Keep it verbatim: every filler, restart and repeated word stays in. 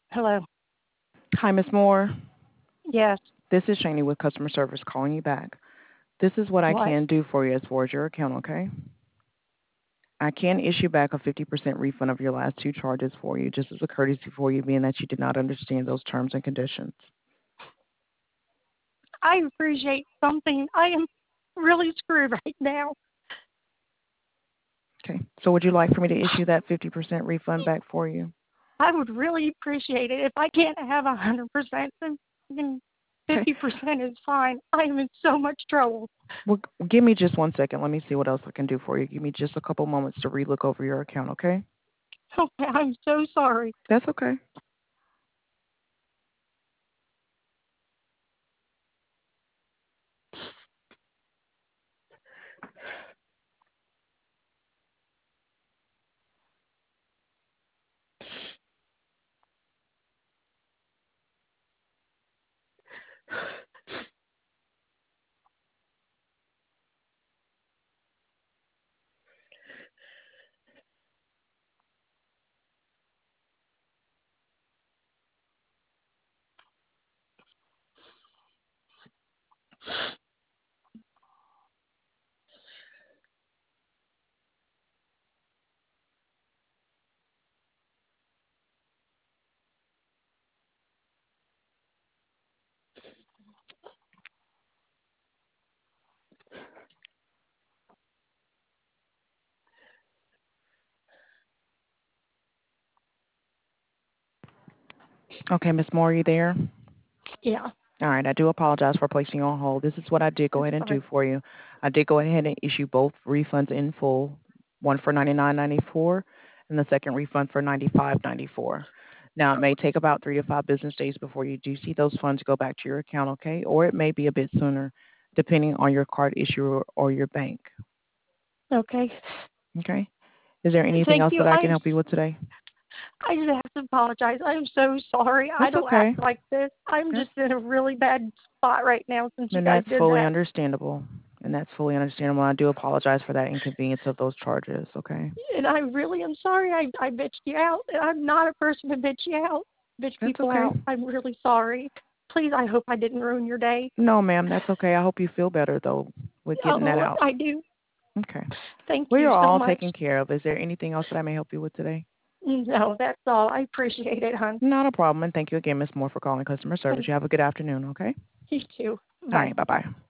Hello. Hi, Miss Moore. Yes. This is Shani with customer service calling you back. This is what I What? can do for you as far as your account, okay? I can issue back a fifty percent refund of your last two charges for you, just as a courtesy for you, being that you did not understand those terms and conditions. I appreciate something. I am really screwed right now. Okay. So would you like for me to issue that fifty percent refund back for you? I would really appreciate it. If I can't have a hundred percent, then then Okay. fifty percent is fine. I am in so much trouble. Well, give me just one second. Let me see what else I can do for you. Give me just a couple moments to relook over your account, okay? Okay, I'm so sorry. That's okay. Okay, Miss Moore, are you there? Yeah. All right, I do apologize for placing you on hold. This is what I did go It's ahead and fine. do for you. I did go ahead and issue both refunds in full, one for ninety-nine ninety-four and the second refund for ninety-five ninety-four. Now, it may take about three to five business days before you do see those funds go back to your account, okay? Or it may be a bit sooner, depending on your card issuer or your bank, Okay. okay? Is there anything Thank else you. that I can I'm help you with today? I just have to apologize. I'm so sorry. I That's don't act okay. like this. I'm That's just in a really bad spot right now since you And guys that's did fully that. understandable. And that's fully understandable. I do apologize for that inconvenience of those charges, okay? And I really am sorry I, I bitched you out. And I'm not a person to bitch you out, bitch That's people okay. out. I'm really sorry. Please, I hope I didn't ruin your day. No, ma'am, that's okay. I hope you feel better, though, with getting that Oh, out. I do. Okay. Thank We you are so all much. taken care of. Is there anything else that I may help you with today? No, that's all. I appreciate it, hon. Not a problem. And thank you again, Miss Moore, for calling customer service. Thank You have a good afternoon, okay? you too. All Bye. right. Bye-bye.